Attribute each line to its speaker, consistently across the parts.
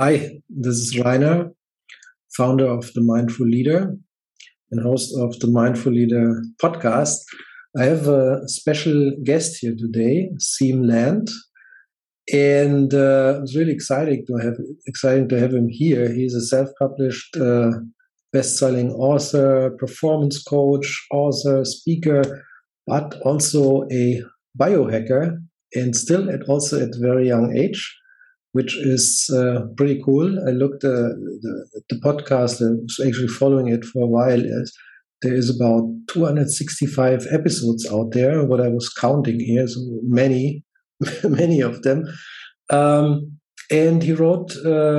Speaker 1: Hi, this is Rainer, founder of The Mindful Leader and host of the Mindful Leader podcast. I have a special guest here today, Siim Land, and it's really exciting to have him here. He's a self-published, best-selling author, performance coach, author, speaker, but also a biohacker, and still also at a very young age, which is pretty cool. I looked at the podcast and was actually following it for a while. There is about 265 episodes out there, what I was counting here, so many of them. And he wrote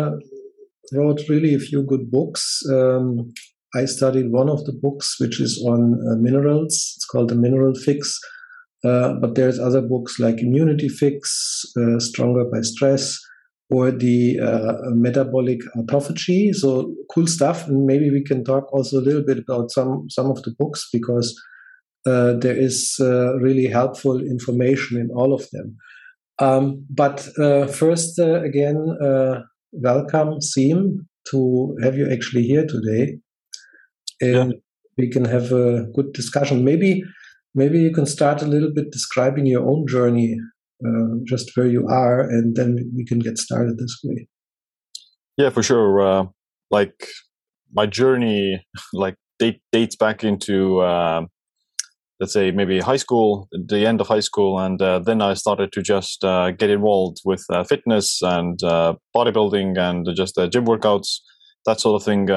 Speaker 1: really a few good books. I studied one of the books, which is on minerals. It's called The Mineral Fix. But there's other books like Immunity Fix, Stronger by Stress, or the metabolic autophagy. So cool stuff. And maybe we can talk also a little bit about some of the books, because there is really helpful information in all of them. But first, again, welcome, Siim, to have you actually here today. And we can have a good discussion. Maybe you can start a little bit describing your own journey, just where you are, and then we can get started this way.
Speaker 2: Yeah, for sure. Like my journey, dates back into let's say maybe high school, the end of high school, and then I started to just get involved with fitness and bodybuilding and just gym workouts, that sort of thing.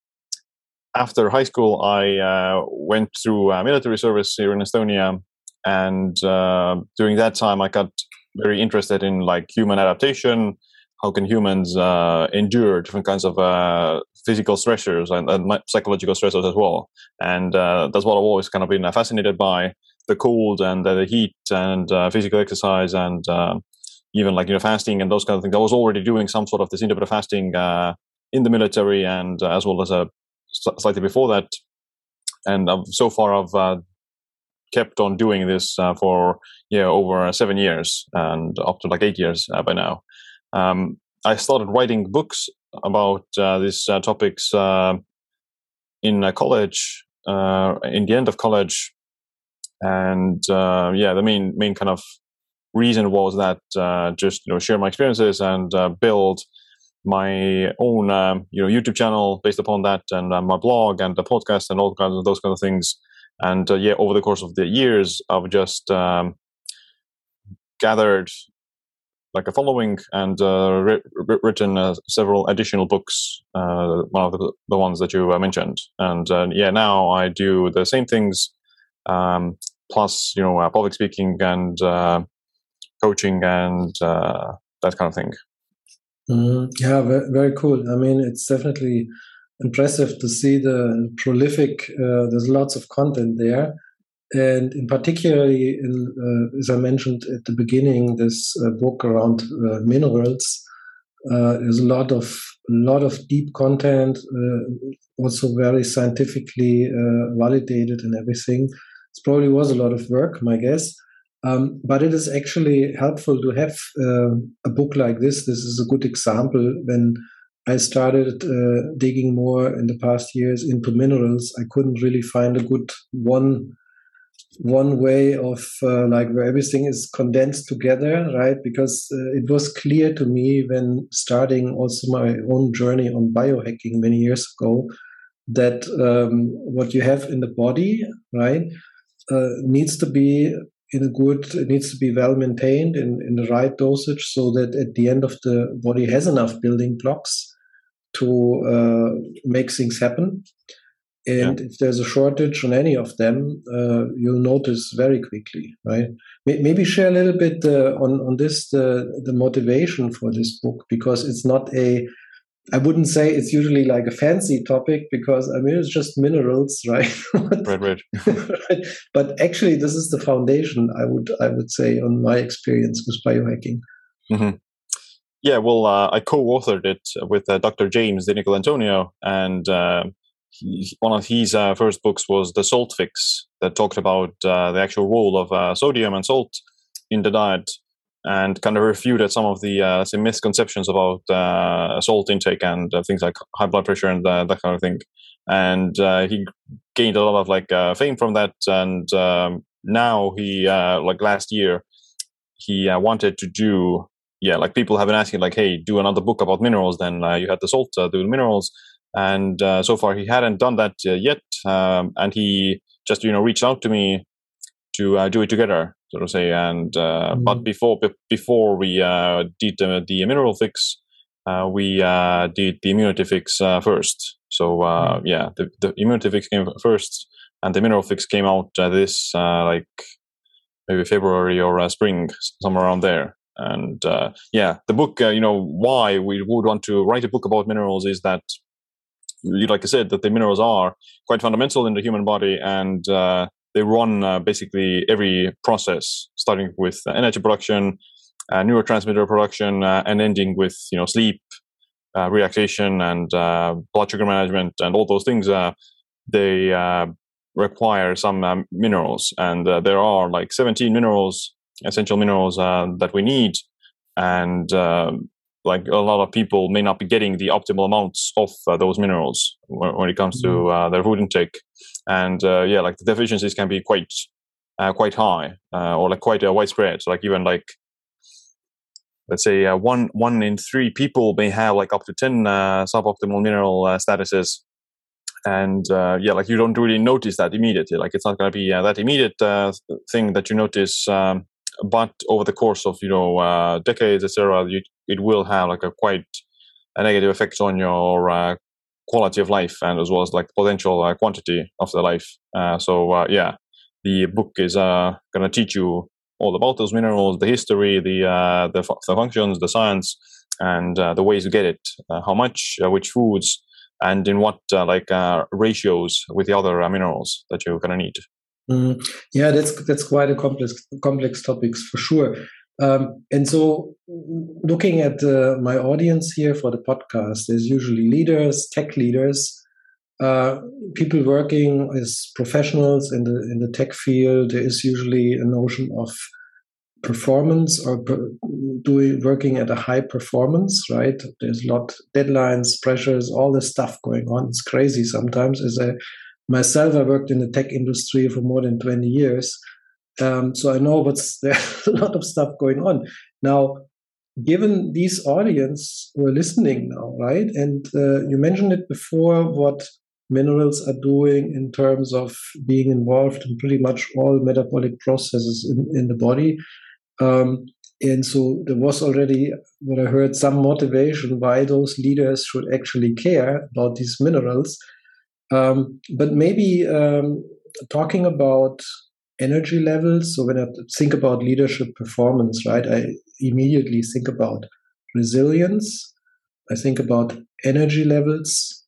Speaker 2: After high school, I went through military service here in Estonia. And during that time, I got very interested in like human adaptation. How can humans endure different kinds of physical stressors and psychological stressors as well? And that's what I've always kind of been fascinated by: the cold and the heat and physical exercise and even fasting and those kind of things. I was already doing some sort of this intermittent fasting in the military and as well as slightly before that. And so far I've kept on doing this for over 7 years and up to 8 years by now. I started writing books about these topics in college, in the end of college, and the main kind of reason was that just share my experiences and build my own YouTube channel based upon that, and my blog and the podcast and all kinds of those kind of things. And over the course of the years, I've just gathered a following and written several additional books. One of the ones that you mentioned, and now I do the same things, plus public speaking and coaching and that kind of thing.
Speaker 1: Yeah, very cool. I mean, it's definitely impressive to see the prolific. There's lots of content there, and in particularly, as I mentioned at the beginning, this book around minerals. There's a lot of deep content, also very scientifically validated and everything. It probably was a lot of work, my guess. But it is actually helpful to have a book like this. This is a good example. When I started digging more in the past years into minerals, I couldn't really find a good one way of where everything is condensed together, right? Because it was clear to me when starting also my own journey on biohacking many years ago that what you have in the body, right, needs to be it needs to be well maintained in the right dosage, so that at the end of the body has enough building blocks to make things happen. And if there's a shortage on any of them, you'll notice very quickly, right? Maybe share a little bit on this, the motivation for this book, because it's not I wouldn't say it's usually like a fancy topic, because I mean, it's just minerals, right?
Speaker 2: Right.
Speaker 1: But actually, this is the foundation, I would say, on my experience with biohacking.
Speaker 2: Mm-hmm. Yeah, well, I co-authored it with Dr. James DiNicolantonio, and one of his first books was The Salt Fix, that talked about the actual role of sodium and salt in the diet. and kind of refuted some of the say misconceptions about salt intake and things like high blood pressure and that kind of thing. And he gained a lot of like fame from that. And now he like last year he wanted to do, like people have been asking like, hey, do another book about minerals. Then you had the salt, do the minerals. And so far he hadn't done that yet. And he just reached out to me to do it together, so to say. And but before we did the mineral fix, we did the immunity fix first. So the immunity fix came first, and the mineral fix came out this like maybe February or spring, somewhere around there. And the book, why we would want to write a book about minerals is that, like I said, that the minerals are quite fundamental in the human body, and they run basically every process, starting with energy production, neurotransmitter production, and ending with sleep, relaxation, and blood sugar management, and all those things. They require some minerals, and there are like 17 minerals, essential minerals that we need, and like a lot of people may not be getting the optimal amounts of those minerals when it comes to their food intake. And like the deficiencies can be quite high, or like quite widespread. So like even like, let's say 1 in 3 people may have like up to 10 suboptimal mineral statuses. And like you don't really notice that immediately. Like it's not going to be that immediate thing that you notice, but over the course of decades, etc., it will have like quite a negative effect on your quality of life, and as well as like potential quantity of the life. The book is going to teach you all about those minerals, the history, the functions, the science, and the ways to get it, how much, which foods, and in what ratios with the other minerals that you're going to need.
Speaker 1: Yeah, that's quite a complex topics for sure. And so, looking at my audience here for the podcast, there's usually leaders, tech leaders, people working as professionals in the tech field. There is usually a notion of performance or working at a high performance, right? There's a lot deadlines, pressures, all this stuff going on. It's crazy sometimes. Myself, I worked in the tech industry for more than 20 years. So I know there's a lot of stuff going on. Now, given these audience who are listening now, right? And you mentioned it before, what minerals are doing in terms of being involved in pretty much all metabolic processes in the body. And so there was already, what I heard, some motivation why those leaders should actually care about these minerals. But maybe talking about energy levels. So when I think about leadership performance, right, I immediately think about resilience. I think about energy levels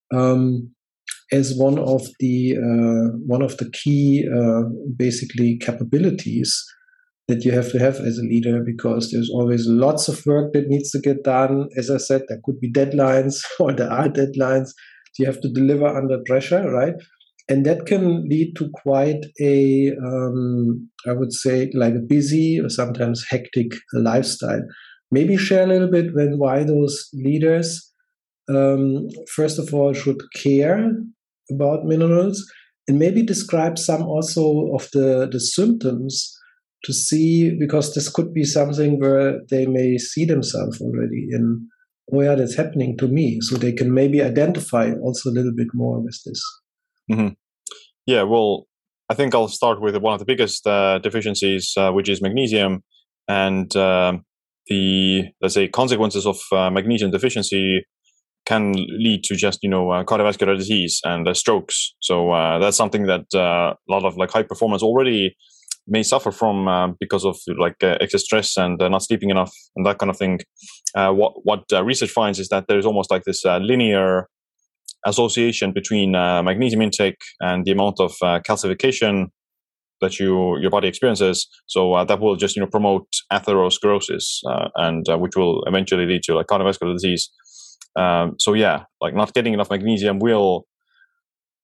Speaker 1: as one of the key basically capabilities that you have to have as a leader, because there's always lots of work that needs to get done. As I said, there could be deadlines, or there are deadlines. You have to deliver under pressure, right? And that can lead to quite a, I would say, like a busy or sometimes hectic lifestyle. Maybe share a little bit why those leaders, first of all, should care about minerals, and maybe describe some also of the symptoms to see, because this could be something where they may see themselves already in, oh yeah, that's happening to me. So they can maybe identify also a little bit more with this.
Speaker 2: Mm-hmm. Yeah, well, I think I'll start with one of the biggest deficiencies, which is magnesium, and the, let's say, consequences of magnesium deficiency can lead to just cardiovascular disease and strokes. So that's something that a lot of like high performers already may suffer from because of like excess stress and not sleeping enough and that kind of thing. What research finds is that there's almost like this linear association between magnesium intake and the amount of calcification that your body experiences. So that will just promote atherosclerosis, and which will eventually lead to like cardiovascular disease. So yeah, like not getting enough magnesium will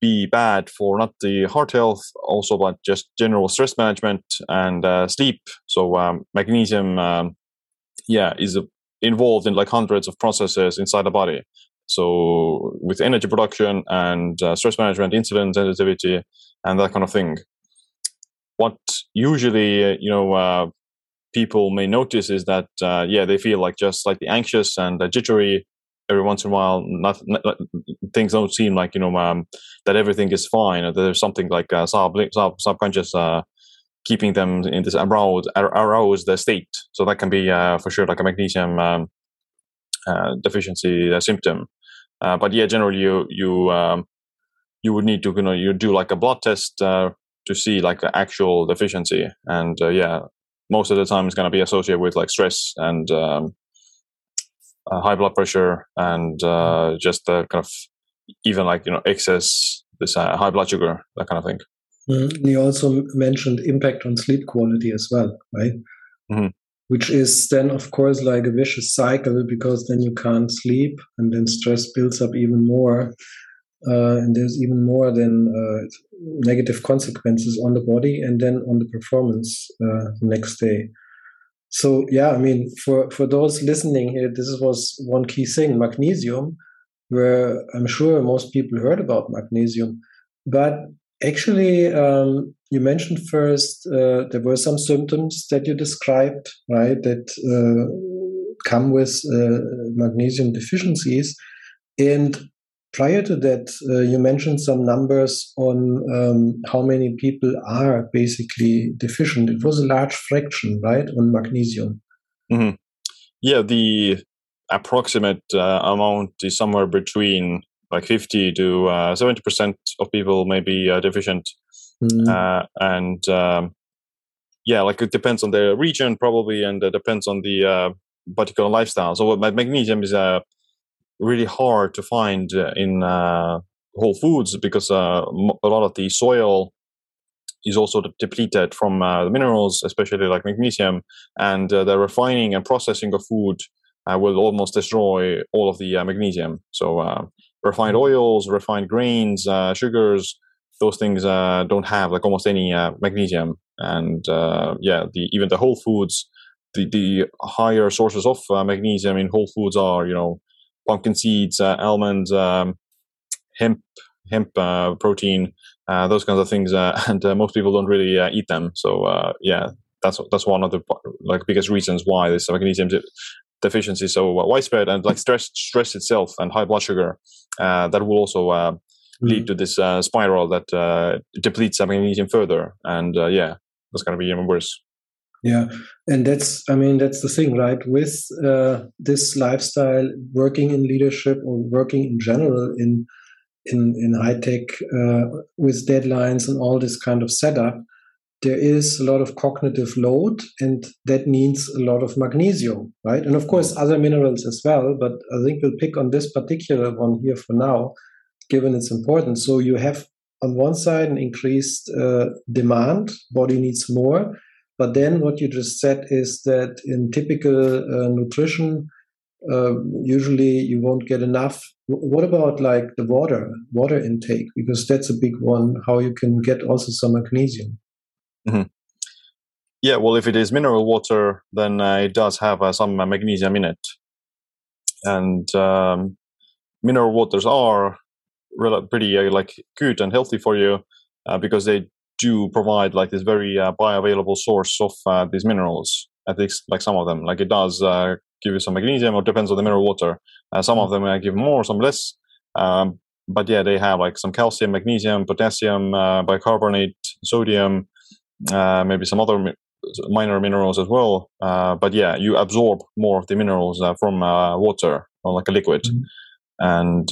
Speaker 2: be bad for not the heart health also, but just general stress management and sleep. So magnesium, is involved in like hundreds of processes inside the body. So with energy production and stress management, insulin sensitivity, and that kind of thing. What usually, people may notice is that, they feel like just slightly anxious and jittery every once in a while. Things don't seem like, that everything is fine. Or there's something like subconscious keeping them in this aroused state. So that can be for sure like a magnesium deficiency symptom. But generally you would need to you do like a blood test to see like an actual deficiency, and most of the time it's going to be associated with like stress and high blood pressure and just kind of even like excess this high blood sugar, that kind of thing.
Speaker 1: Mm-hmm. You also mentioned impact on sleep quality as well, right?
Speaker 2: Mm-hmm.
Speaker 1: Which is then of course like a vicious cycle, because then you can't sleep and then stress builds up even more. And there's even more than negative consequences on the body and then on the performance the next day. So, for those listening here, this was one key thing, magnesium, where I'm sure most people heard about magnesium. But actually, you mentioned first there were some symptoms that you described, right, that come with magnesium deficiencies. And prior to that, you mentioned some numbers on how many people are basically deficient. It was a large fraction, right, on magnesium.
Speaker 2: Mm-hmm. Yeah, the approximate amount is somewhere between like 50 to 70% of people may be deficient.
Speaker 1: Mm-hmm.
Speaker 2: Like it depends on the region probably, and it depends on the particular lifestyle. So magnesium is really hard to find in whole foods, because a lot of the soil is also depleted from the minerals, especially like magnesium, and the refining and processing of food will almost destroy all of the magnesium. So refined oils, refined grains, sugars, those things don't have like almost any magnesium. And even the whole foods, the higher sources of magnesium in whole foods are pumpkin seeds, almonds, hemp protein, those kinds of things, and most people don't really eat them. So that's one of the like biggest reasons why this magnesium deficiency is so widespread. And like stress itself and high blood sugar, that will also lead to this spiral that depletes magnesium further, and that's going to be even worse.
Speaker 1: Yeah, and that's the thing, right? With this lifestyle, working in leadership or working in general in high tech with deadlines and all this kind of setup, there is a lot of cognitive load, and that needs a lot of magnesium, right? And of course, other minerals as well. But I think we'll pick on this particular one here for now, given its importance. So you have on one side an increased demand, body needs more. But then what you just said is that in typical nutrition, usually you won't get enough. What about like the water intake? Because that's a big one, how you can get also some magnesium.
Speaker 2: Mm-hmm. Yeah, well, if it is mineral water, then it does have some magnesium in it. And mineral waters are pretty like good and healthy for you because they do provide like this very bioavailable source of these minerals. At least like some of them, like it does give you some magnesium, or depends on the mineral water. Some of them give more, some less. But they have like some calcium, magnesium, potassium, bicarbonate, sodium, maybe some other minor minerals as well. But you absorb more of the minerals from water, or like a liquid. And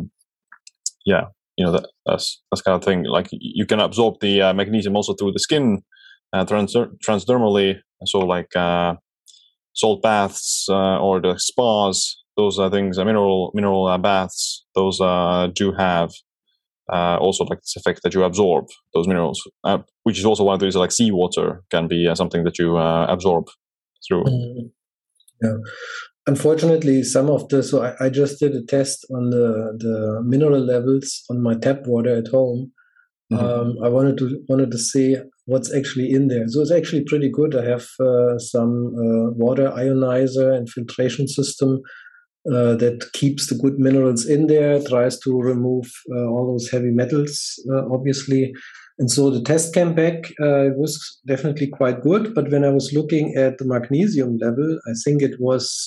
Speaker 2: that's kind of thing. Like you can absorb the magnesium also through the skin transdermally. So like salt baths or the spas, those are things. Mineral baths, those do have also like this effect that you absorb those minerals, which is also one of these, like seawater can be something that you absorb through.
Speaker 1: Yeah. unfortunately, some of the, so I just did a test on the mineral levels on my tap water at home. I wanted to see what's actually in there. So it's actually pretty good. I have some water ionizer and filtration system that keeps the good minerals in there, tries to remove all those heavy metals, obviously. And so the test came back. It was definitely quite good. But when I was looking at the magnesium level, I think it was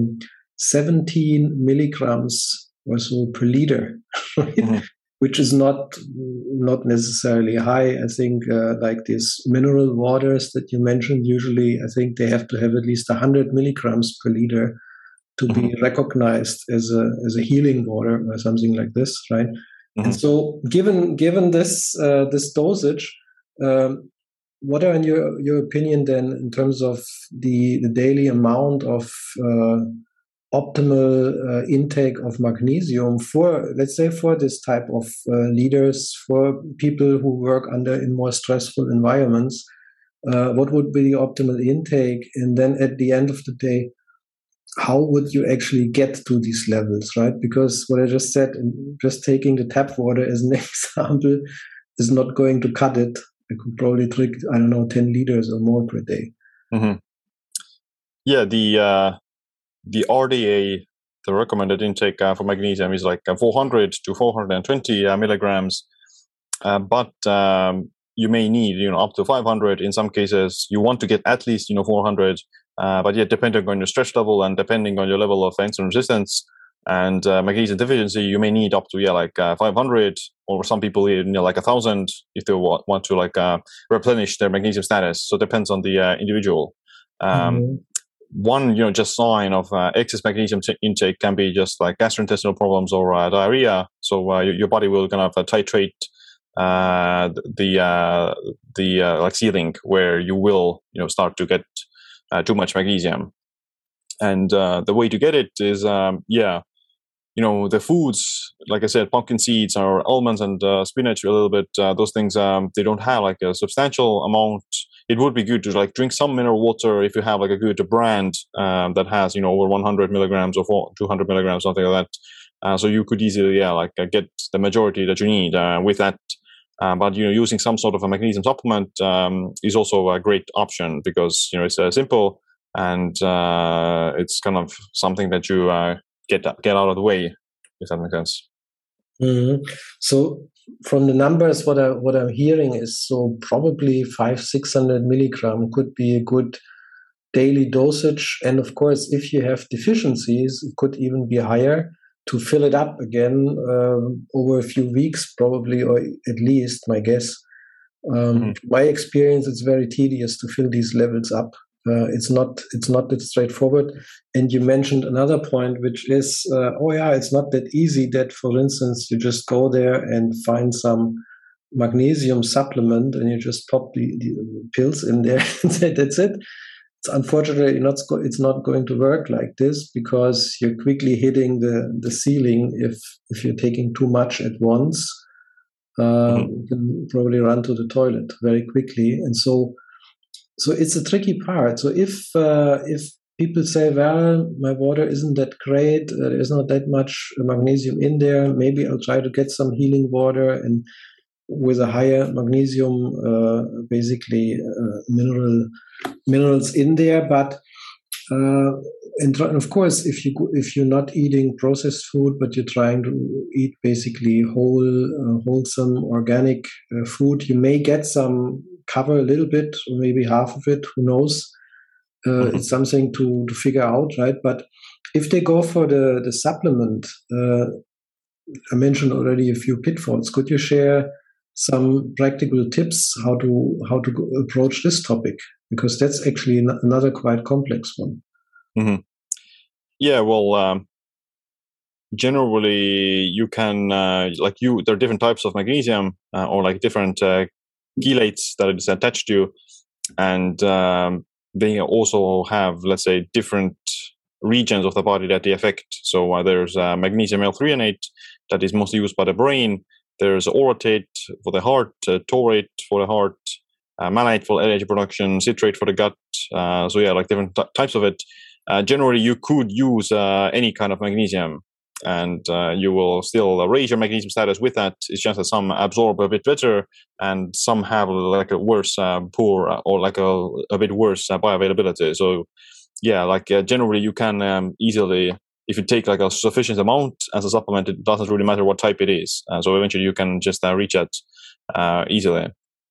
Speaker 1: 17 milligrams or so per liter, right? Which is not necessarily high. I think like these mineral waters that you mentioned, usually I think they have to have at least 100 milligrams per liter to be recognized as a healing water or something like this, right? And so, given this this dosage, what are in your opinion then in terms of the daily amount of optimal intake of magnesium for, let's say, for this type of leaders, for people who work in more stressful environments? What would be the optimal intake? And then at the end of the day, how would you actually get to these levels, right? Because what I just said, just taking the tap water as an example is not going to cut it. I could probably drink, 10 liters or more per day.
Speaker 2: Yeah, the RDA, the recommended intake for magnesium is like 400 to 420 milligrams, but you may need up to 500. In some cases, you want to get at least 400. But yet, depending on your stress level and depending on your level of insulin resistance and magnesium deficiency, you may need up to 500, or some people like 1,000 if they want to replenish their magnesium status. So it depends on the individual. One just sign of excess magnesium intake can be just like gastrointestinal problems or diarrhea. So your body will kind of titrate the ceiling where you will start to get too much magnesium. And the way to get it is the foods, like I said, pumpkin seeds or almonds and spinach a little bit, those things they don't have like a substantial amount. It would be good to drink some mineral water if you have like a good brand that has over 100 milligrams or 200 milligrams, something like that. So you could easily get the majority that you need with that. But using some sort of a magnesium supplement is also a great option because it's simple and it's kind of something that you get out of the way, if that makes sense.
Speaker 1: So from the numbers, what I'm hearing is so probably 500-600 milligram could be a good daily dosage, and of course, if you have deficiencies, it could even be higher. To fill it up again over a few weeks, probably, or at least, my guess. My experience, it's very tedious to fill these levels up. It's not that straightforward. And you mentioned another point, which is, it's not that easy. That, for instance, you just go there and find some magnesium supplement, and you just pop the pills in there and say that's it. It's unfortunately it's not going to work like this because you're quickly hitting the ceiling if you're taking too much at once. You can probably run to the toilet very quickly, and so it's a tricky part. So if people say, well, my water isn't that great, there's not that much magnesium in there, maybe I'll try to get some healing water and with a higher magnesium, minerals in there. But and of course, if you're not eating processed food, but you're trying to eat basically wholesome organic food, you may get some cover a little bit, or maybe half of it. Who knows? It's something to figure out, right? But if they go for the supplement, I mentioned already a few pitfalls. Could you share some practical tips how to approach this topic? Because that's actually another quite complex one.
Speaker 2: Yeah, well, generally you can there are different types of magnesium or like different chelates that is attached to, and they also have, let's say, different regions of the body that they affect. So there's magnesium L-threonate that is mostly used by the brain. There's orotate for the heart, taurate for the heart, malate for energy production, citrate for the gut. Different types of it. generally you could use any kind of magnesium, and you will still raise your magnesium status with that. It's just that some absorb a bit better, and some have like a worse poor or like a bit worse bioavailability. So yeah, like generally you can easily, if you take like a sufficient amount as a supplement, it doesn't really matter what type it is. So eventually you can just reach it easily.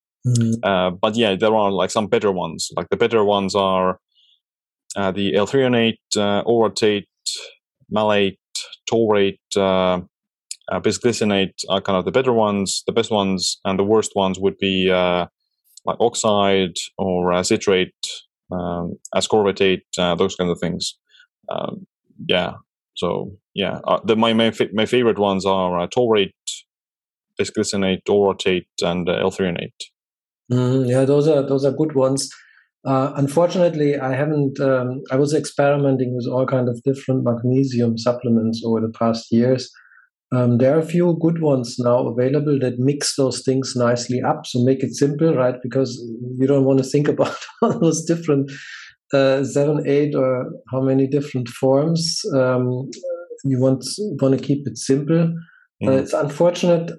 Speaker 2: But yeah, there are like some better ones. Like the better ones are the L-threonate, orotate, malate, taurate, bisglycinate are kind of the better ones. The best ones and the worst ones would be like oxide or citrate, ascorbatate, those kinds of things. Yeah. So yeah, my favorite ones are taurate, bisglycinate, orotate, and L-threonate.
Speaker 1: Yeah, those are good ones. Unfortunately, I haven't. I was experimenting with all kind of different magnesium supplements over the past years. There are a few good ones now available that mix those things nicely up. So make it simple, right? Because you don't want to think about all those different 7, 8, or how many different forms. You want to keep it simple. It's unfortunate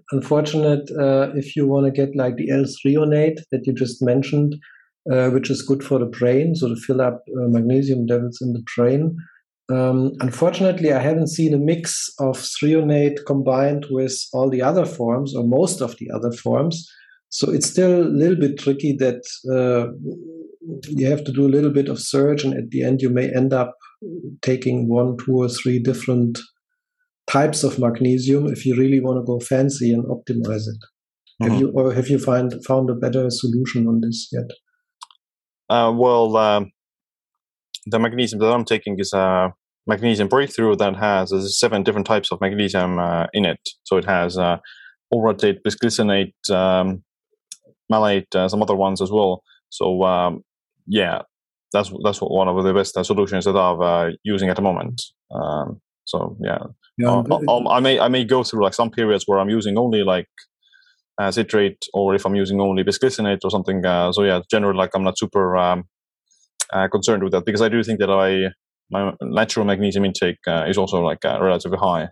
Speaker 1: if you want to get like the L-threonate that you just mentioned, which is good for the brain, so to fill up magnesium levels in the brain. Unfortunately, I haven't seen a mix of threonate combined with all the other forms or most of the other forms. So it's still a little bit tricky that you have to do a little bit of search, and at the end you may end up taking 1, 2, or 3 different types of magnesium if you really want to go fancy and optimize it. Have you found a better solution on this yet?
Speaker 2: Well, the magnesium that I'm taking is a magnesium breakthrough that has 7 different types of magnesium in it. So it has orotate, bisglycinate, malate, some other ones as well. So yeah, that's one of the best solutions that I'm using at the moment. So yeah, I may go through like some periods where I'm using only like citrate, or if I'm using only bisglycinate or something. So yeah, generally like I'm not super concerned with that, because I do think that my natural magnesium intake is also like relatively high.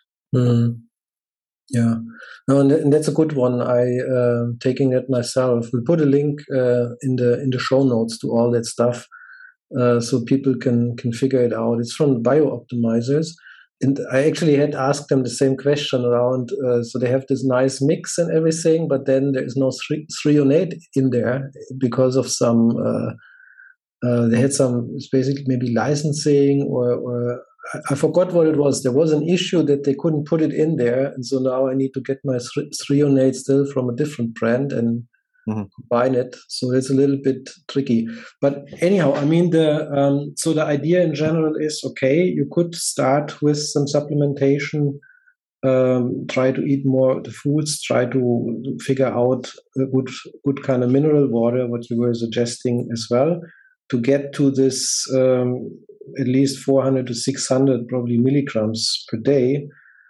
Speaker 1: Yeah, no, and that's a good one. I taking it myself. We'll put a link in the show notes to all that stuff, so people can figure it out. It's from BioOptimizers. And I actually had asked them the same question around. So they have this nice mix and everything, but then there is no threonate in there because of some. They had some, basically maybe licensing or I forgot what it was. There was an issue that they couldn't put it in there, and so now I need to get my threonate still from a different brand and combine it. So it's a little bit tricky. But anyhow, I mean, so the idea in general is, okay, you could start with some supplementation, try to eat more of the foods, try to figure out a good kind of mineral water, what you were suggesting as well, to get to this at least 400 to 600 probably milligrams per day.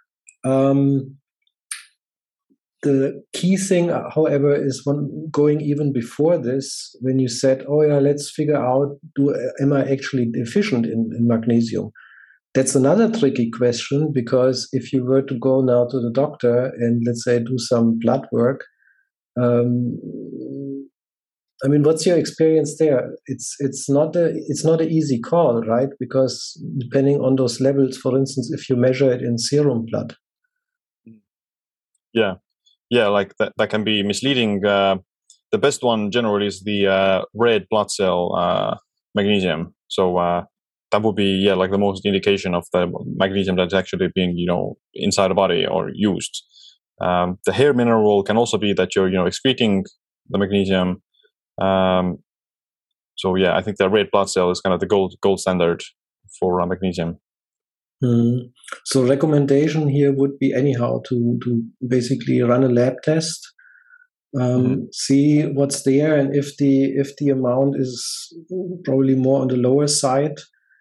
Speaker 1: The key thing, however, is going even before this, when you said, oh yeah, let's figure out, am I actually deficient in magnesium? That's another tricky question, because if you were to go now to the doctor and let's say do some blood work, I mean, what's your experience there? It's not an easy call, right? Because depending on those levels, for instance, if you measure it in serum blood.
Speaker 2: Yeah, like that can be misleading. The best one generally is the red blood cell magnesium. So that would be like the most indication of the magnesium that's actually being inside the body or used. The hair mineral can also be that you're excreting the magnesium. So yeah, I think the red blood cell is kind of the gold standard for magnesium.
Speaker 1: So recommendation here would be anyhow to basically run a lab test, see what's there, and if the amount is probably more on the lower side,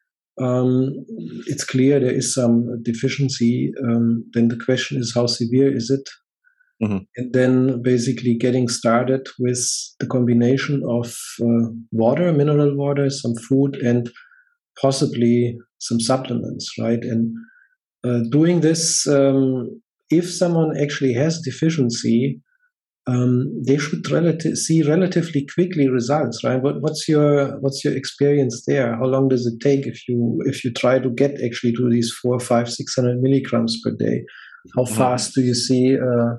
Speaker 1: it's clear there is some deficiency. Then the question is, how severe is it? And then basically getting started with the combination of water, mineral water, some food, and possibly some supplements, right? And doing this, if someone actually has deficiency, they should see relatively quickly results, right? What's your experience there? How long does it take if you try to get actually to these 400, 500, 600 milligrams per day? How fast do you see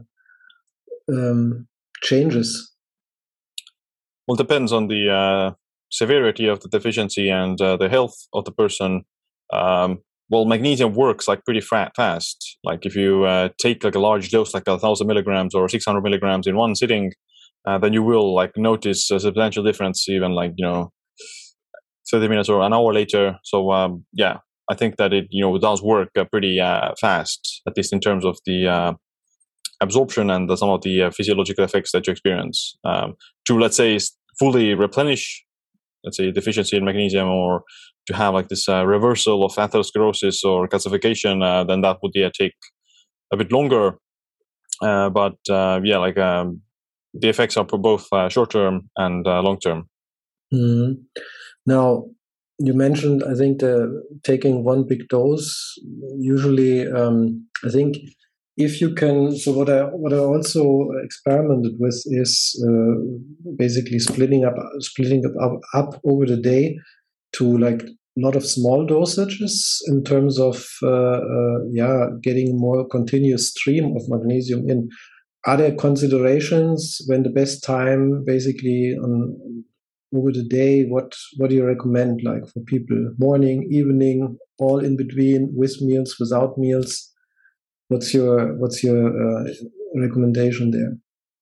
Speaker 1: changes?
Speaker 2: Well, it depends on the severity of the deficiency and the health of the person. Well, magnesium works like pretty fast. Like if you take like a large dose, like 1,000 milligrams or 600 milligrams in one sitting, then you will like notice a substantial difference, even like 30 minutes or an hour later. So yeah, I think that it does work pretty fast, at least in terms of the absorption and some of the physiological effects that you experience. To let's say fully replenish, let's say, deficiency in magnesium, or to have like this reversal of atherosclerosis or calcification, then that would take a bit longer. But yeah, like the effects are for both short term and long term.
Speaker 1: Mm-hmm. Now, you mentioned, I think, taking one big dose. Usually, I think if you can. So what I also experimented with is basically splitting up over the day to like a lot of small dosages in terms of getting more continuous stream of magnesium in. Are there considerations when the best time basically over the day? What do you recommend, like, for people? Morning, evening, all in between, with meals, without meals? What's your recommendation there?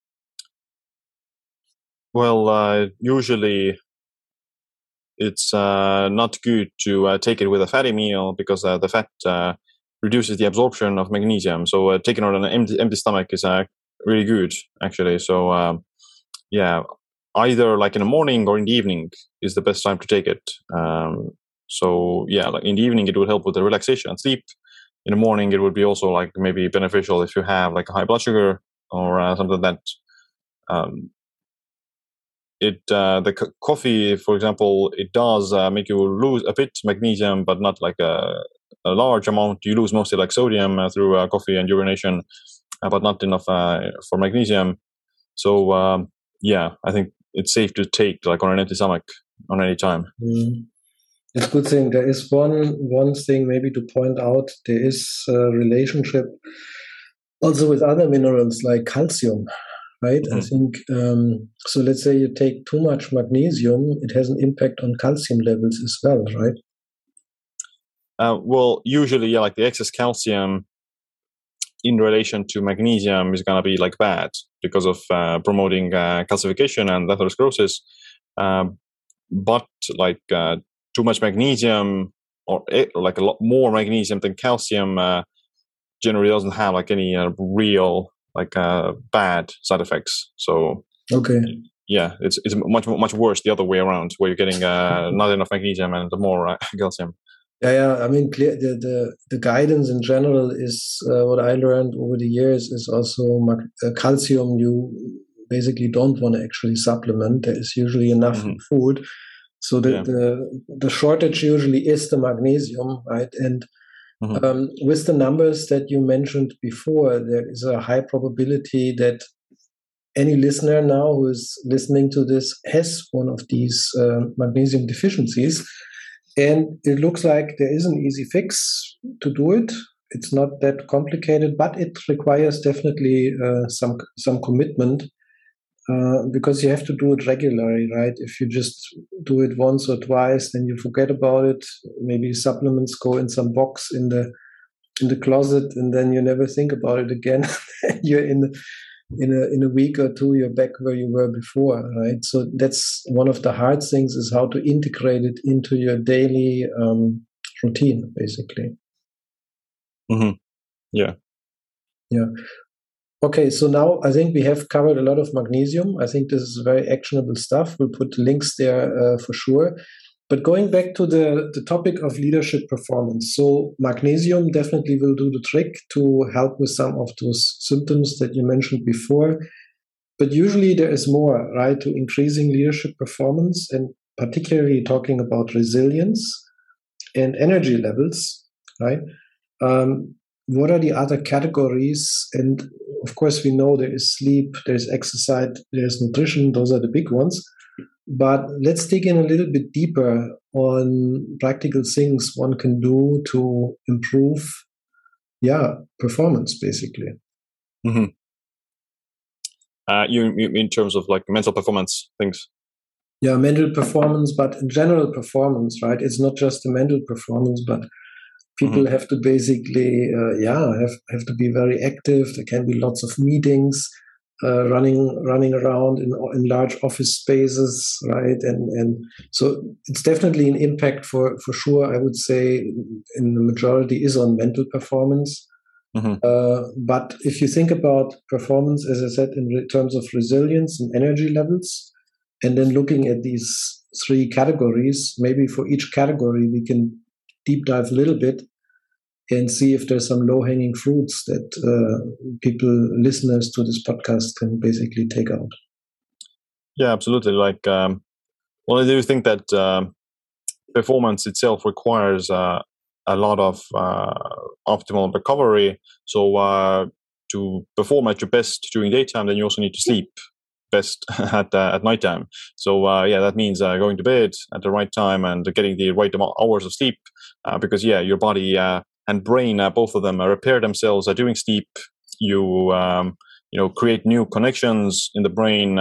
Speaker 2: Well, usually it's not good to take it with a fatty meal, because the fat reduces the absorption of magnesium. So taking it on an empty stomach is really good, actually. So yeah, either like in the morning or in the evening is the best time to take it. So yeah, like in the evening it would help with the relaxation and sleep. In the morning it would be also like maybe beneficial if you have like a high blood sugar or something like that. The coffee, for example, it does make you lose a bit magnesium, but not like a large amount. You lose mostly like sodium through coffee and urination, but not enough for magnesium. So yeah, I think it's safe to take like on an empty stomach on any time.
Speaker 1: It's a good thing. There is one thing maybe to point out. There is a relationship also with other minerals like calcium, right? I think, so let's say you take too much magnesium, it has an impact on calcium levels as well, right?
Speaker 2: Well, usually, yeah, like the excess calcium in relation to magnesium is going to be like bad because of promoting calcification and atherosclerosis. But like too much magnesium or like a lot more magnesium than calcium generally doesn't have like any real like bad side effects. So
Speaker 1: okay,
Speaker 2: yeah, it's much worse the other way around, where you're getting not enough magnesium and more calcium.
Speaker 1: Yeah. I mean, the guidance in general is what I learned over the years is also calcium. You basically don't want to actually supplement. There is usually enough in food. So the shortage usually is the magnesium, right? And with the numbers that you mentioned before, there is a high probability that any listener now who is listening to this has one of these magnesium deficiencies. And it looks like there is an easy fix to do it. It's not that complicated, but it requires definitely some commitment. Because you have to do it regularly, right? If you just do it once or twice, then you forget about it. Maybe supplements go in some box in the closet, and then you never think about it again. You're in a week or two, you're back where you were before, right? So that's one of the hard things, is how to integrate it into your daily routine, basically.
Speaker 2: Yeah.
Speaker 1: Okay, so now I think we have covered a lot of magnesium. I think this is very actionable stuff. We'll put links there for sure. But going back to the topic of leadership performance. So magnesium definitely will do the trick to help with some of those symptoms that you mentioned before. But usually there is more, right, to increasing leadership performance, and particularly talking about resilience. and energy levels, right? What are the other categories? And of course, we know there is sleep, there's exercise, there's nutrition. Those are the big ones. But let's dig in a little bit deeper on practical things one can do to improve, performance, basically.
Speaker 2: Mm-hmm. You in terms of like mental performance things?
Speaker 1: Yeah, mental performance, but general performance, right? It's not just the mental performance, but people have to basically, have to be very active. There can be lots of meetings, running around in large office spaces, right? And so it's definitely an impact for sure. I would say in the majority is on mental performance. But if you think about performance, as I said, in terms of resilience and energy levels, and then looking at these three categories, maybe for each category we can deep dive a little bit and see if there's some low-hanging fruits that listeners to this podcast can basically take out.
Speaker 2: Yeah, absolutely. Like, well, I do think that performance itself requires a lot of optimal recovery. So to perform at your best during daytime, then you also need to sleep best at nighttime. So that means going to bed at the right time and getting the right hours of sleep, because your body and brain, both of them, repair themselves during sleep. You create new connections in the brain,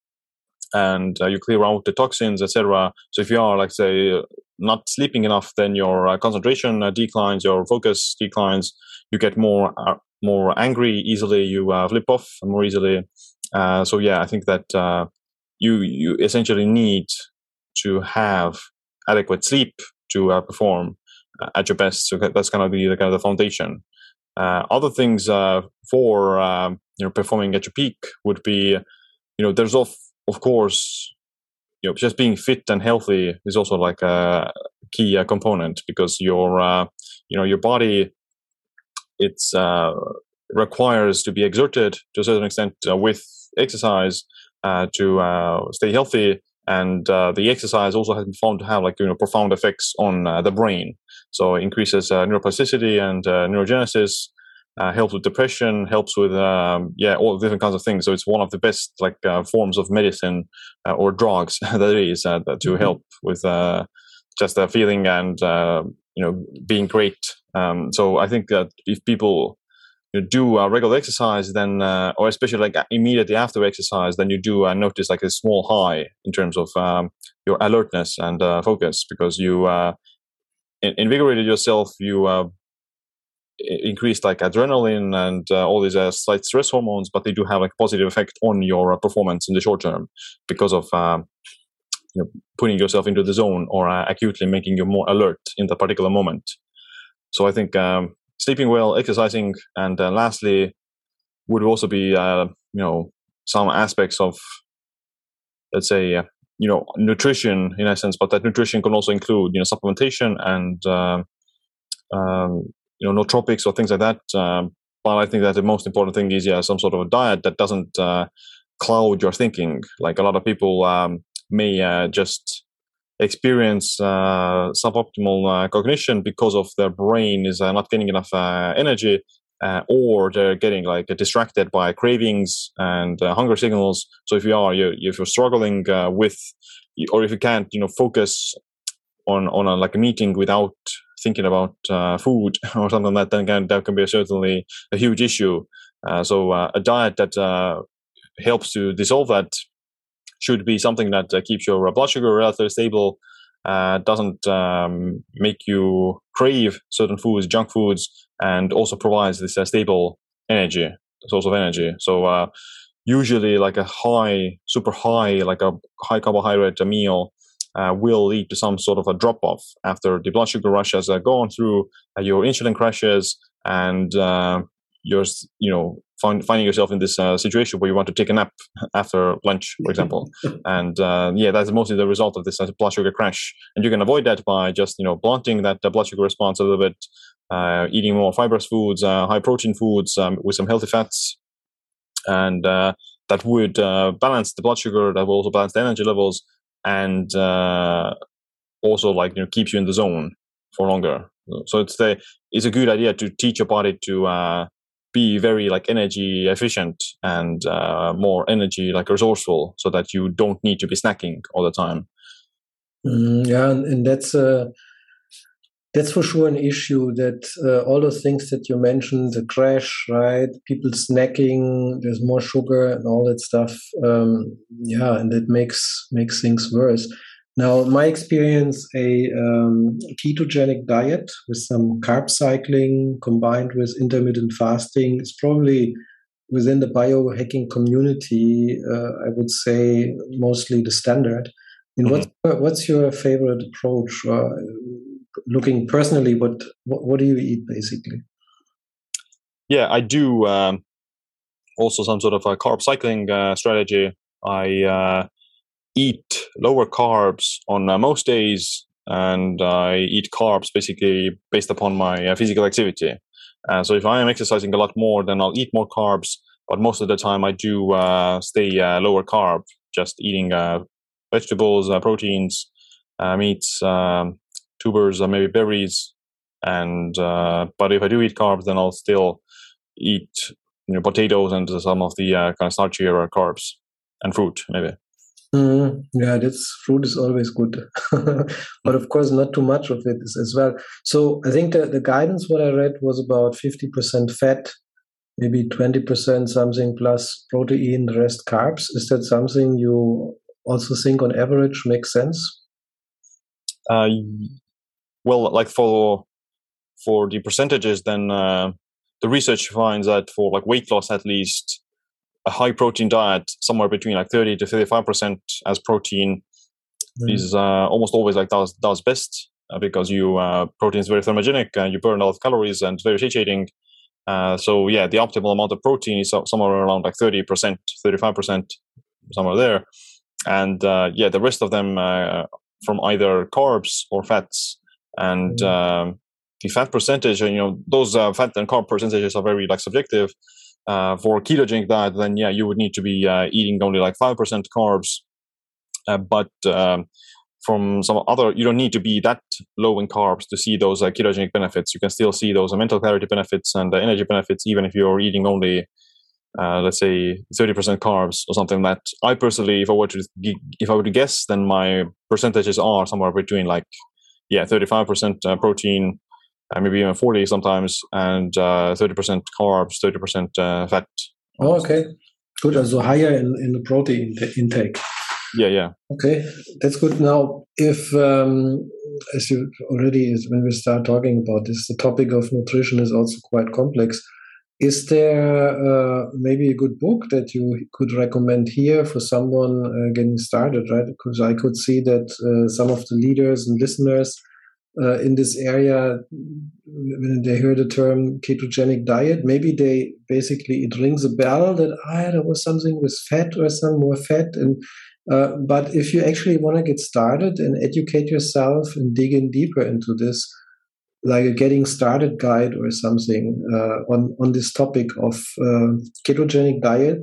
Speaker 2: and you clear out the toxins, etc. So if you are, like, say, not sleeping enough, then your concentration declines, your focus declines. You get more angry easily. You flip off more easily. I think that you essentially need to have adequate sleep to perform at your best. So that's going to be the kind of the foundation. Other things for performing at your peak would be, there's of course, just being fit and healthy is also like a key component, because your body, it's requires to be exerted to a certain extent with exercise to stay healthy, and the exercise also has been found to have profound effects on the brain. So it increases neuroplasticity and neurogenesis, helps with depression, helps with all different kinds of things. So it's one of the best forms of medicine or drugs that is to help with just feeling and being great. So I think that if people do regular exercise, then or especially immediately after exercise, then you do notice a small high in terms of your alertness and focus, because you invigorated yourself, you increased adrenaline and all these slight stress hormones, but they do have a positive effect on your performance in the short term, because of putting yourself into the zone, or acutely making you more alert in the particular moment. So I think sleeping well, exercising, and lastly would also be some aspects of, let's say, nutrition in essence, but that nutrition can also include supplementation and nootropics or things like that. But I think that the most important thing is some sort of a diet that doesn't cloud your thinking. Like, a lot of people may just experience suboptimal cognition because of their brain is not getting enough energy, or they're getting distracted by cravings and hunger signals. So if you're struggling with, or if you can't focus on a meeting without thinking about food or something like that, then that can be certainly a huge issue. So a diet that helps to dissolve that should be something that keeps your blood sugar relatively stable, doesn't make you crave certain foods, junk foods, and also provides this stable energy, source of energy. So usually a super high carbohydrate meal will lead to some sort of a drop-off after the blood sugar rush has gone through, your insulin crashes, and you're finding yourself in this situation where you want to take a nap after lunch, for example. And that's mostly the result of this blood sugar crash. And you can avoid that by just blunting that blood sugar response a little bit, eating more fibrous foods, high protein foods with some healthy fats, and that would balance the blood sugar. That will also balance the energy levels, and also keeps you in the zone for longer. So it's a good idea to teach your body to be very like energy efficient and more energy like resourceful, so that you don't need to be snacking all the time.
Speaker 1: Yeah, and that's for sure an issue, that all those things that you mentioned, the crash, right? People snacking, there's more sugar and all that stuff. Yeah, and that makes things worse. Now, my experience, a ketogenic diet with some carb cycling combined with intermittent fasting is probably within the biohacking community, I would say mostly the standard. And what's your favorite approach? Looking personally, what do you eat basically?
Speaker 2: Yeah, I do also some sort of a carb cycling strategy. I eat lower carbs on most days, and I eat carbs basically based upon my physical activity. So if I am exercising a lot more, then I'll eat more carbs. But most of the time, I do stay lower carb, just eating vegetables, proteins, meats, tubers, or maybe berries. And but if I do eat carbs, then I'll still eat potatoes and some of the kind of starchier carbs, and fruit maybe.
Speaker 1: Yeah, fruit is always good, but of course not too much of it is as well. So I think the guidance what I read was about 50% fat, maybe 20% something plus protein, the rest carbs. Is that something you also think on average makes sense?
Speaker 2: Well, like for the percentages, then the research finds that for like weight loss, at least, a high protein diet, somewhere between like 30 to 35% as protein, is almost always like does best, because protein is very thermogenic and you burn a lot of calories and very satiating. So yeah, the optimal amount of protein is somewhere around like 30%, 35%, somewhere there. And yeah, the rest of them from either carbs or fats. And the fat percentage, those fat and carb percentages are very like subjective. For a ketogenic diet, then yeah, you would need to be eating only like 5% carbs. But from some other, you don't need to be that low in carbs to see those ketogenic benefits. You can still see those mental clarity benefits and energy benefits, even if you're eating only, let's say, 30% carbs or something. That I personally, if I were to guess, then my percentages are somewhere between like, 35% protein, maybe even 40 sometimes, and 30% carbs, 30% fat.
Speaker 1: Oh, okay, good. So higher in the protein intake.
Speaker 2: Yeah.
Speaker 1: Okay, that's good. Now, if as you already, when we start talking about this, the topic of nutrition is also quite complex. Is there maybe a good book that you could recommend here for someone getting started, right? Because I could see that some of the leaders and listeners in this area, when they hear the term ketogenic diet, maybe it rings a bell that there was something with fat or some more fat. And but if you actually want to get started and educate yourself and dig in deeper into this, like a getting started guide or something on this topic of ketogenic diet.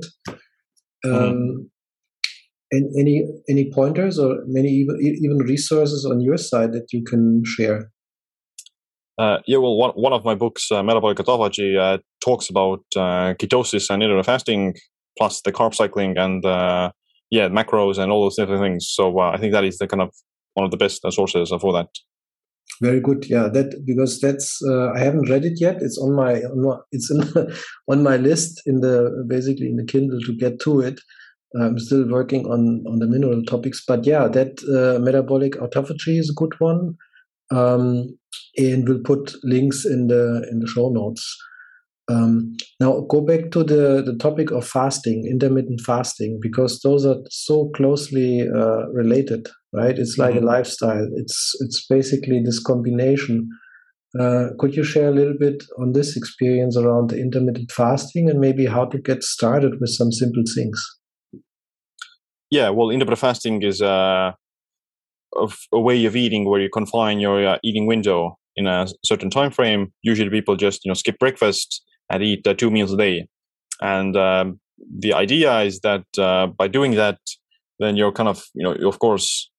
Speaker 1: And any pointers or even resources on your side that you can share?
Speaker 2: Yeah, well, one of my books, Metabolic Autophagy, talks about ketosis and intermittent fasting, plus the carb cycling and macros and all those different things. So I think that is the kind of one of the best sources for that.
Speaker 1: Very good. Yeah, because that's I haven't read it yet. It's on my list basically in the Kindle to get to it. I'm still working on the mineral topics, but yeah, that metabolic autophagy is a good one, and we'll put links in the show notes. Now go back to the topic of fasting, intermittent fasting, because those are so closely related, right? It's like a lifestyle. It's basically this combination. Could you share a little bit on this experience around the intermittent fasting and maybe how to get started with some simple things?
Speaker 2: Yeah, well, intermittent fasting is a way of eating where you confine your eating window in a certain time frame. Usually people just skip breakfast and eat 2 meals a day. And the idea is that by doing that, then you're kind of, of course,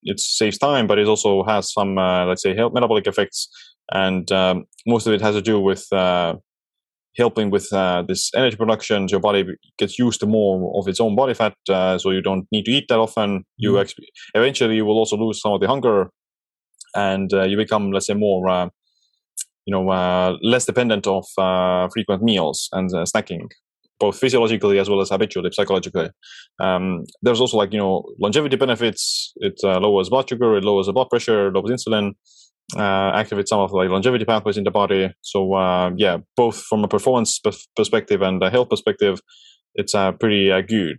Speaker 2: it saves time, but it also has some, let's say, metabolic effects. And most of it has to do with helping with this energy production. Your body gets used to more of its own body fat, so you don't need to eat that often. You eventually you will also lose some of the hunger, and you become, let's say, more less dependent of frequent meals and snacking, both physiologically as well as habitually, psychologically. There's also longevity benefits. It lowers blood sugar, it lowers the blood pressure, lowers insulin, activates some of the longevity pathways in the body. So both from a performance perspective and a health perspective, it's pretty good.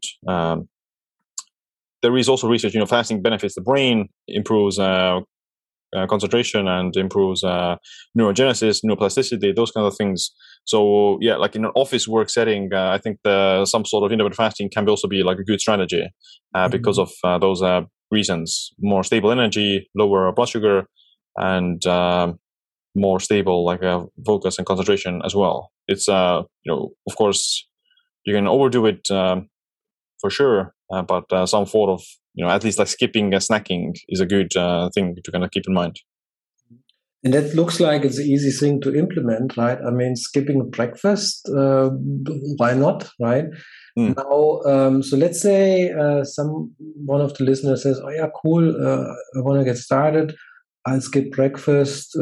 Speaker 2: There is also research, fasting benefits the brain, improves concentration, and improves neurogenesis, neuroplasticity, those kind of things. So like in an office work setting, I think some sort of intermittent fasting can also be like a good strategy because of those reasons. More stable energy, lower blood sugar, and more stable focus and concentration as well. It's of course you can overdo it for sure, but some sort of at least like skipping snacking is a good thing to kind of keep in mind.
Speaker 1: And that looks like it's an easy thing to implement, right? I mean, skipping breakfast, why not, right? Now, so let's say one of the listeners says, "Oh yeah, cool, I want to get started. I'll skip breakfast.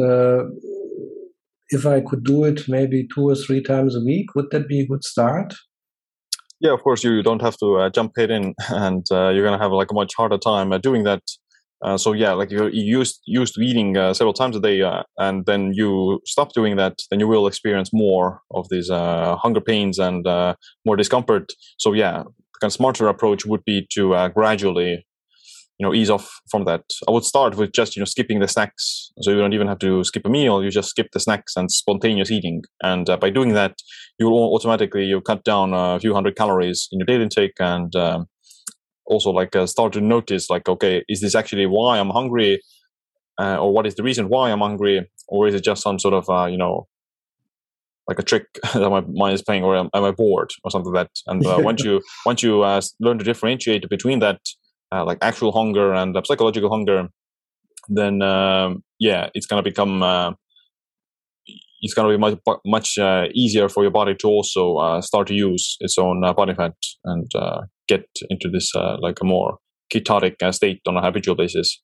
Speaker 1: If I could do it maybe 2 or 3 times a week, would that be a good start?"
Speaker 2: Yeah, of course, you don't have to jump head in, and you're going to have like a much harder time doing that. So like if you're used to eating several times a day, and then you stop doing that, then you will experience more of these hunger pains and more discomfort. So the kind of smarter approach would be to gradually ease off from that. I would start with just skipping the snacks, so you don't even have to skip a meal. You just skip the snacks and spontaneous eating, and by doing that, you will automatically cut down a few hundred calories in your daily intake, and also start to notice okay, is this actually why I'm hungry, or what is the reason why I'm hungry, or is it just some sort of like a trick that my mind is playing, or am I bored or something like that? And once you learn to differentiate between that. Like actual hunger and psychological hunger, then it's going to become it's going to be much easier for your body to also start to use its own body fat and get into this like a more ketotic state on a habitual basis.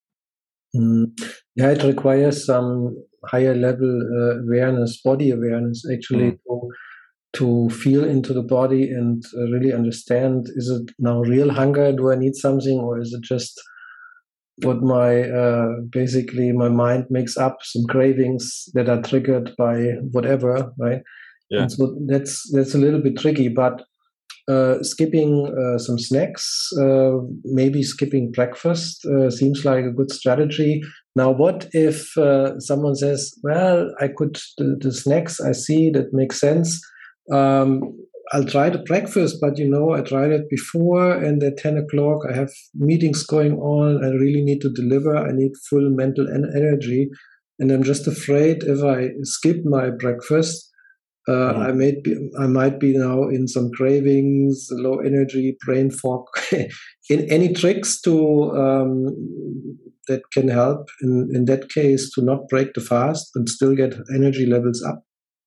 Speaker 1: Yeah, it requires some higher level awareness, body awareness, actually, to feel into the body and really understand, is it now real hunger? Do I need something? Or is it just what basically my mind makes up, some cravings that are triggered by whatever, right?
Speaker 2: Yeah.
Speaker 1: And so that's a little bit tricky, but skipping some snacks, maybe skipping breakfast seems like a good strategy. Now, what if someone says, well, I could, the snacks I see, that makes sense. I'll try the breakfast, but I tried it before, and at 10 o'clock I have meetings going on. I really need to deliver. I need full mental energy, and I'm just afraid if I skip my breakfast, I might be now in some cravings, low energy, brain fog. In any tricks to that can help in that case to not break the fast but still get energy levels up?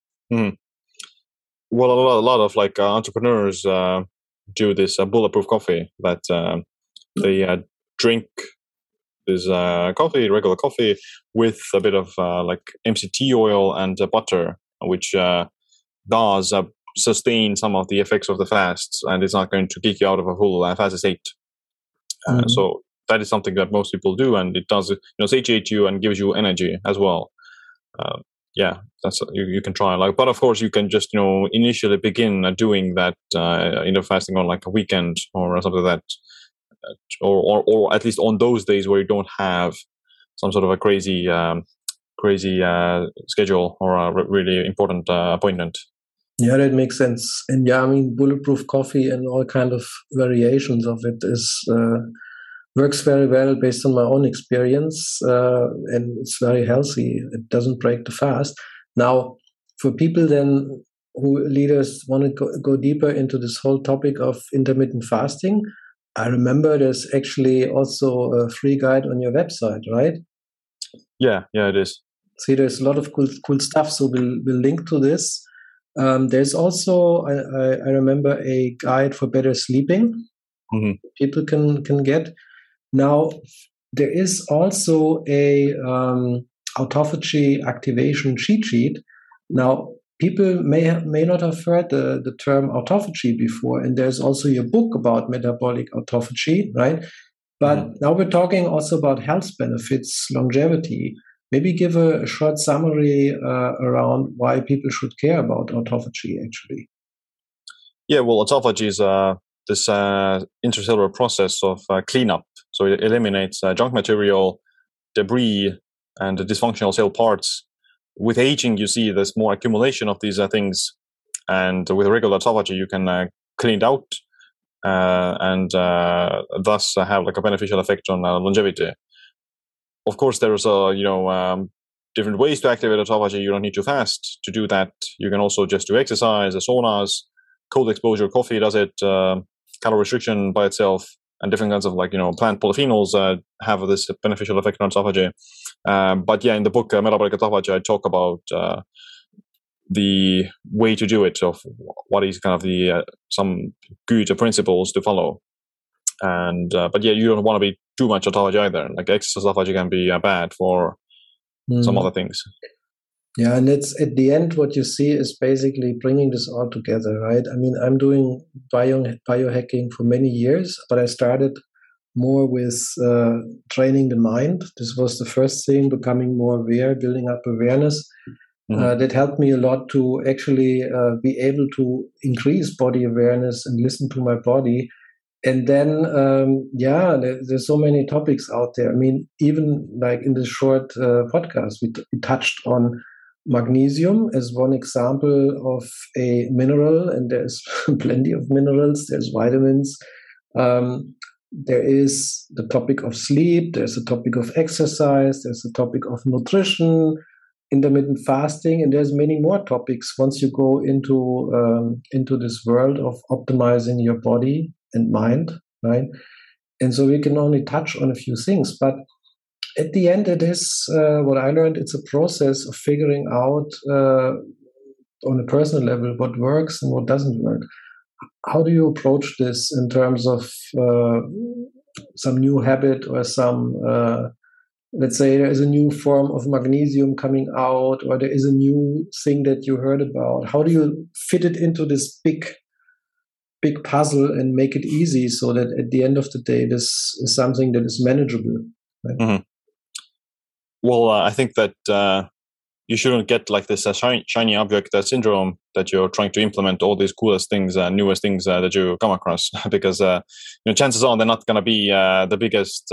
Speaker 2: Well, a lot of entrepreneurs do this bulletproof coffee that they drink this regular coffee, with a bit of MCT oil and butter, which does sustain some of the effects of the fast, and it's not going to kick you out of a full fast state. So that is something that most people do, and it does satiate you and gives you energy as well. That's you can try. But of course, you can just initially begin doing that fasting on like a weekend or something like that, or at least on those days where you don't have some sort of a crazy schedule or a really important appointment.
Speaker 1: Yeah, that makes sense. And I mean, bulletproof coffee and all kind of variations of it works very well based on my own experience, and it's very healthy. It doesn't break the fast. Now, for people then who leaders want to go deeper into this whole topic of intermittent fasting, I remember there's actually also a free guide on your website, right?
Speaker 2: Yeah, it is.
Speaker 1: See, there's a lot of cool stuff. So we'll link to this. There's also, I remember, a guide for better sleeping.
Speaker 2: Mm-hmm.
Speaker 1: People can get. Now, there is also a autophagy activation cheat sheet. Now, people may not have heard the term autophagy before, and there's also your book about metabolic autophagy, right? But now we're talking also about health benefits, longevity. Maybe give a short summary around why people should care about autophagy, actually.
Speaker 2: Yeah, well, autophagy is this intracellular process of cleanup. So it eliminates junk material, debris, and the dysfunctional cell parts. With aging, you see there's more accumulation of these things, and with regular autophagy, you can clean it out and thus have like a beneficial effect on longevity. Of course, there's different ways to activate autophagy. You don't need to fast to do that. You can also just do exercise, saunas, cold exposure, coffee does it, calorie restriction by itself, and different kinds of plant polyphenols have this beneficial effect on autophagy. But yeah, in the book Metabolic Autophagy, I talk about the way to do it, of what is kind of the some good principles to follow. And but yeah, you don't want to be too much autophagy either. Like excess autophagy can be bad for some other things.
Speaker 1: Yeah, and it's at the end what you see is basically bringing this all together, right? I mean, I'm doing biohacking for many years, but I started more with training the mind. This was the first thing, becoming more aware, building up awareness. That helped me a lot to actually be able to increase body awareness and listen to my body. And then, there's so many topics out there. I mean, even like in this short podcast, we touched on magnesium as one example of a mineral, and there's plenty of minerals. There's vitamins. There is the topic of sleep. There's a topic of exercise. There's a topic of nutrition, intermittent fasting, and there's many more topics once you go into this world of optimizing your body and mind, right? And so we can only touch on a few things, but at the end, it is what I learned. It's a process of figuring out on a personal level what works and what doesn't work. How do you approach this in terms of some new habit or some, let's say there is a new form of magnesium coming out, or there is a new thing that you heard about? How do you fit it into this big puzzle and make it easy so that at the end of the day, this is something that is manageable? Right?
Speaker 2: Mm-hmm. Well, I think that you shouldn't get like this shiny object syndrome, that you're trying to implement all these coolest things, newest things that you come across, because chances are they're not going to be the biggest,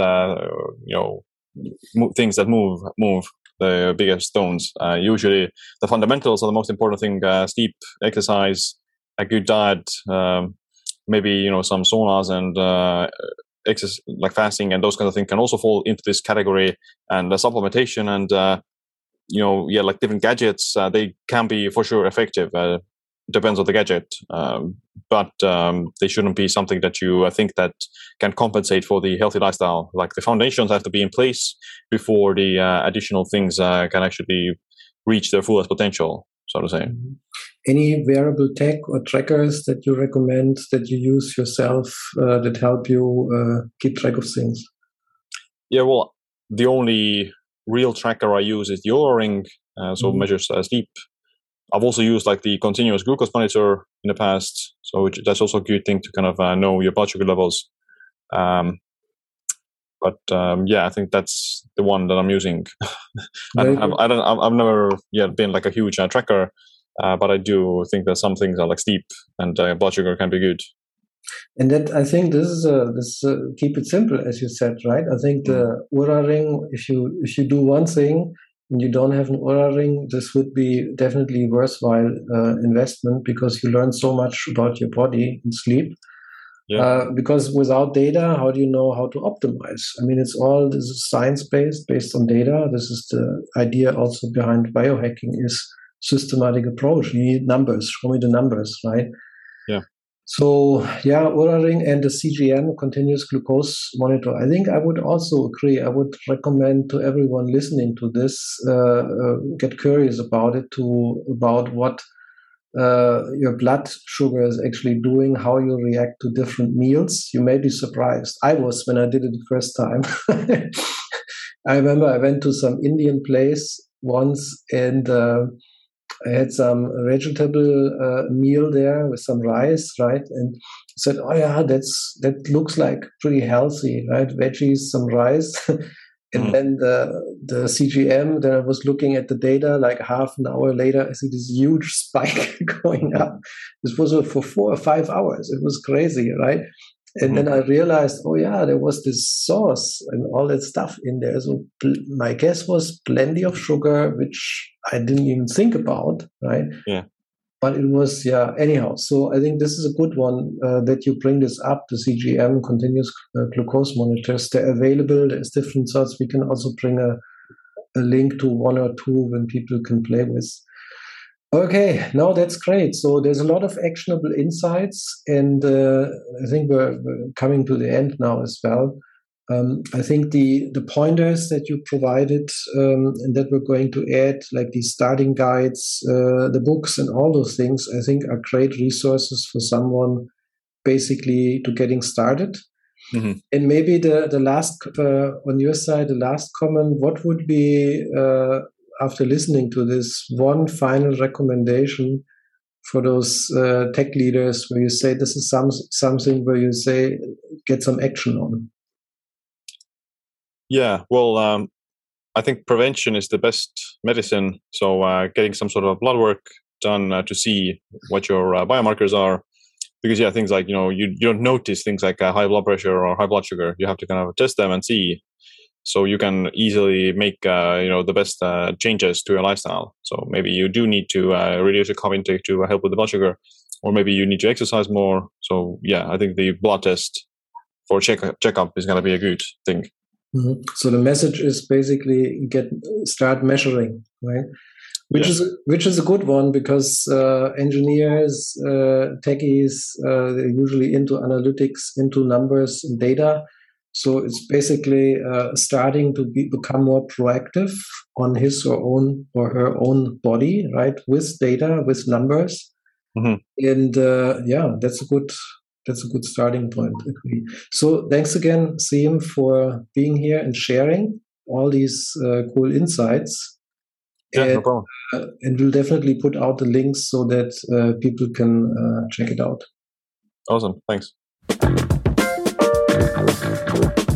Speaker 2: things that move the biggest stones. Usually, the fundamentals are the most important thing: sleep, exercise, a good diet, maybe some saunas and exercise, like fasting and those kinds of things can also fall into this category. And supplementation and like different gadgets, they can be for sure effective. Depends on the gadget, but they shouldn't be something that you think that can compensate for the healthy lifestyle. Like the foundations have to be in place before the additional things can actually reach their fullest potential, so to say.
Speaker 1: Any wearable tech or trackers that you recommend that you use yourself that help you keep track of things?
Speaker 2: Yeah, well, the only real tracker I use is the Oura Ring, so it measures sleep. I've also used like the continuous glucose monitor in the past, so that's also a good thing to kind of know your blood sugar levels. But I think that's the one that I'm using. I've never been like a huge tracker, but I do think that some things are like sleep and blood sugar can be good.
Speaker 1: And that I think this is keep it simple, as you said, right? I think the Oura Ring, if you do one thing and you don't have an Oura Ring, this would be definitely worthwhile investment, because you learn so much about your body and sleep. Yeah. Because without data, how do you know how to optimize? I mean, this is science-based, based on data. This is the idea also behind biohacking, is systematic approach. You need numbers. Show me the numbers, right?
Speaker 2: Yeah.
Speaker 1: So yeah, Oura Ring and the CGM, continuous glucose monitor. I think I would also agree. I would recommend to everyone listening to this get curious about it, about what your blood sugar is actually doing, how you react to different meals. You may be surprised. I was when I did it the first time. I remember I went to some Indian place once and I had some vegetable meal there with some rice, right? And said, "Oh yeah, that looks like pretty healthy, right? Veggies, some rice." And then the CGM, then I was looking at the data, like half an hour later, I see this huge spike going up. This was for 4 or 5 hours. It was crazy, right? And then I realized, oh yeah, there was this sauce and all that stuff in there. So my guess was plenty of sugar, which I didn't even think about, right?
Speaker 2: Yeah.
Speaker 1: But it was, yeah, anyhow. So I think this is a good one that you bring this up, the CGM, continuous glucose monitors. They're available. There's different sorts. We can also bring a link to 1 or 2 when people can play with. Okay, no, that's great. So there's a lot of actionable insights, and I think we're coming to the end now as well. I think the pointers that you provided and that we're going to add, like these starting guides, the books, and all those things, I think are great resources for someone basically to getting started. And maybe the last on your side, the last comment, what would be after listening to this, one final recommendation for those tech leaders where you say this is something where you say get some action on?
Speaker 2: Yeah, well, I think prevention is the best medicine. So getting some sort of blood work done to see what your biomarkers are. Because, yeah, things like, you don't notice things like high blood pressure or high blood sugar. You have to kind of test them and see. So you can easily make, the best changes to your lifestyle. So maybe you do need to reduce your carb intake to help with the blood sugar, or maybe you need to exercise more. So yeah, I think the blood test for checkup is going to be a good thing.
Speaker 1: Mm-hmm. So the message is basically start measuring, right? Which is a good one, because engineers, techies, they're usually into analytics, into numbers and data. So it's basically starting to become more proactive on his or her own body, right? With data, with numbers, and that's a good starting point. Agree. So thanks again, Siim, for being here and sharing all these cool insights.
Speaker 2: Yeah, no problem.
Speaker 1: And we'll definitely put out the links so that people can check it out.
Speaker 2: Awesome. Thanks.